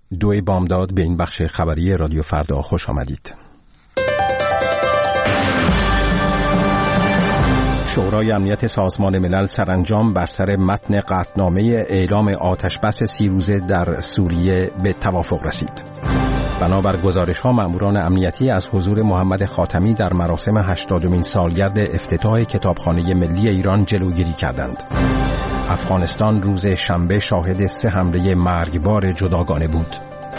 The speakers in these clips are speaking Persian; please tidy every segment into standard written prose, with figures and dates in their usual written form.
2 بامداد به این بخش خبری رادیو فردا خوش آمدید. شورای امنیت سازمان ملل سرانجام بر سر متن قطعنامه اعلام آتشبس 30 روزه در سوریه به توافق رسید. بنابر گزارش‌ها مأموران امنیتی از حضور محمد خاتمی در مراسم 80مین سالگرد افتتاح کتابخانه ملی ایران جلوگیری کردند. افغانستان روز شنبه شاهد 3 حمله مرگبار جداگانه بود.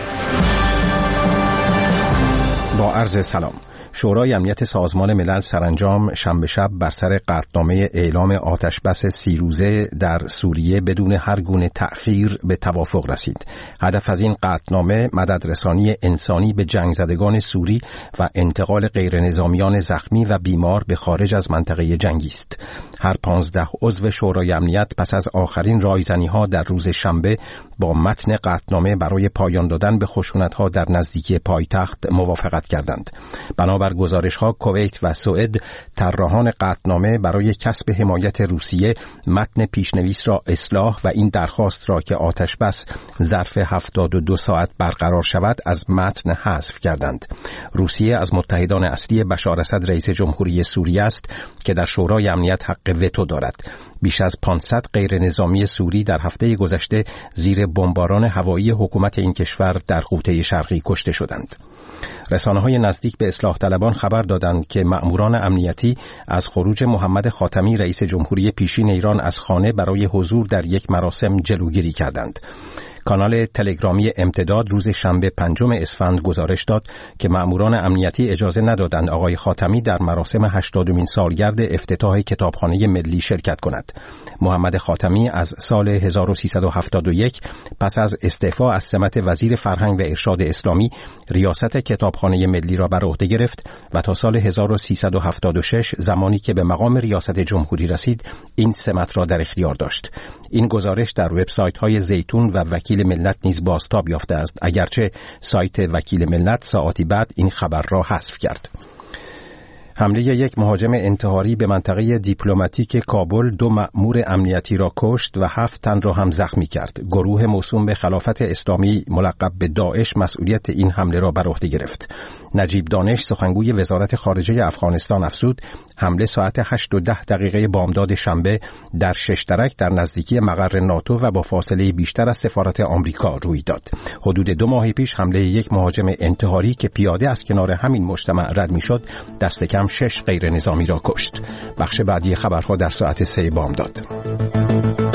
با عرض سلام. شورای امنیت سازمان ملل سرانجام شنبه شب بر سر قطعنامه اعلام آتشبس 30 روزه در سوریه بدون هر گونه تأخیر به توافق رسید. هدف از این قطعنامه مددرسانی انسانی به جنگ زدگان سوری و انتقال غیرنظامیان زخمی و بیمار به خارج از منطقه جنگی است. هر 15 عضو شورای امنیت پس از آخرین رایزنی‌ها در روز شنبه با متن قطعنامه برای پایان دادن به خشونت‌ها در نزدیکی پایتخت موافقت کردند. بنابر گزارش‌ها کویت و سوئد طراحان قطعنامه برای کسب حمایت روسیه متن پیشنویس را اصلاح و این درخواست را که آتشبس ظرف 72 ساعت برقرار شود از متن حذف کردند. روسیه از متحدان اصلی بشار اسد رئیس جمهوری سوریه است که در شورای امنیت حق وتو دارد. بیش از 500 غیر نظامی سوری در هفته گذشته زیر بمباران هوایی حکومت این کشور در غوطه شرقی کشته شدند. رسانه‌های نزدیک به اصلاح طلبان خبر دادند که مأموران امنیتی از خروج محمد خاتمی رئیس جمهوری پیشین ایران از خانه برای حضور در یک مراسم جلوگیری کردند. کانال تلگرامی امتداد روز شنبه 5 اسفند گزارش داد که مأموران امنیتی اجازه ندادند آقای خاتمی در مراسم 80مین سالگرد افتتاح کتابخانه ملی شرکت کند. محمد خاتمی از سال 1371 پس از استعفا از سمت وزیر فرهنگ و ارشاد اسلامی ریاست کتابخانه ملی را بر عهده گرفت و تا سال 1376 زمانی که به مقام ریاست جمهوری رسید این سمت را در اختیار داشت. این گزارش در وبسایت‌های زیتون و وکیل ملت نیز بازتاب یافته است، اگرچه سایت وکیل ملت ساعاتی بعد این خبر را حذف کرد. حمله یک مهاجم انتحاری به منطقه دیپلماتیک کابل 2 مأمور امنیتی را کشت و 7 تن را هم زخمی کرد. گروه موسوم به خلافت اسلامی ملقب به داعش مسئولیت این حمله را بر عهده گرفت. نجیب دانش سخنگوی وزارت خارجه افغانستان افزود حمله ساعت 8:10 بامداد شنبه در ششترک در نزدیکی مقر ناتو و با فاصله بیشتر از سفارت آمریکا روی داد. حدود 2 ماه پیش حمله یک مهاجم انتحاری که پیاده از کنار همین مجتمع رد می‌شد دست کم 6 غیر نظامی را کشت. بخش بعدی خبرها در ساعت 3 بامداد.